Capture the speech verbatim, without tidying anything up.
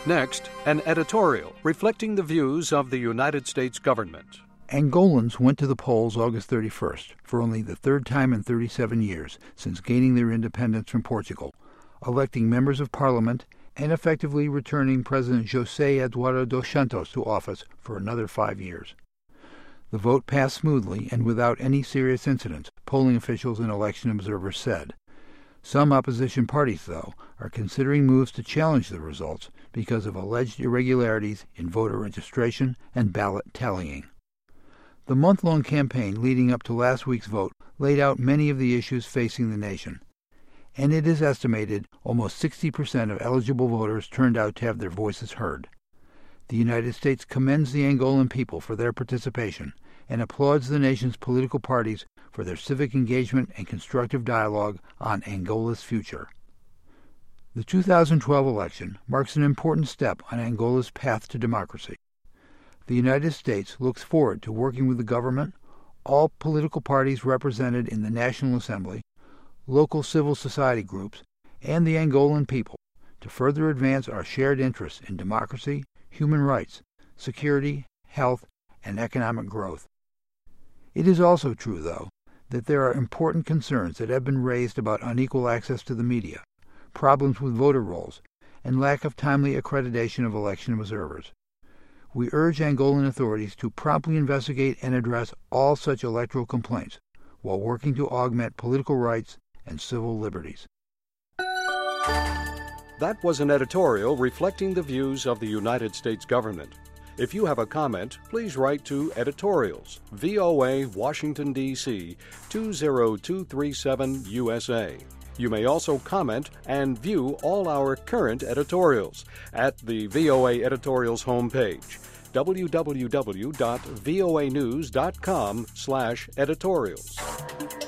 Next, an editorial reflecting the views of the United States government. Angolans went to the polls August thirty-first for only the third time in thirty-seven years since gaining their independence from Portugal, electing members of parliament and effectively returning President José Eduardo dos Santos to office for another five years. The vote passed smoothly and without any serious incidents, polling officials and election observers said. Some opposition parties, though, are considering moves to challenge the results because of alleged irregularities in voter registration and ballot tallying. The month-long campaign leading up to last week's vote laid out many of the issues facing the nation, and it is estimated almost sixty percent of eligible voters turned out to have their voices heard. The United States commends the Angolan people for their participation and applauds the nation's political parties for their civic engagement and constructive dialogue on Angola's future. The two thousand twelve election marks an important step on Angola's path to democracy. The United States looks forward to working with the government, all political parties represented in the National Assembly, local civil society groups, and the Angolan people to further advance our shared interests in democracy, human rights, security, health, and economic growth. It is also true, though, that there are important concerns that have been raised about unequal access to the media, problems with voter rolls, and lack of timely accreditation of election observers. We urge Angolan authorities to promptly investigate and address all such electoral complaints while working to augment political rights and civil liberties. That was an editorial reflecting the views of the United States government. If you have a comment, please write to Editorials, V O A, Washington, D C two zero two three seven U S A. You may also comment and view all our current editorials at the V O A Editorials homepage, w w w dot voa news dot com slash editorials.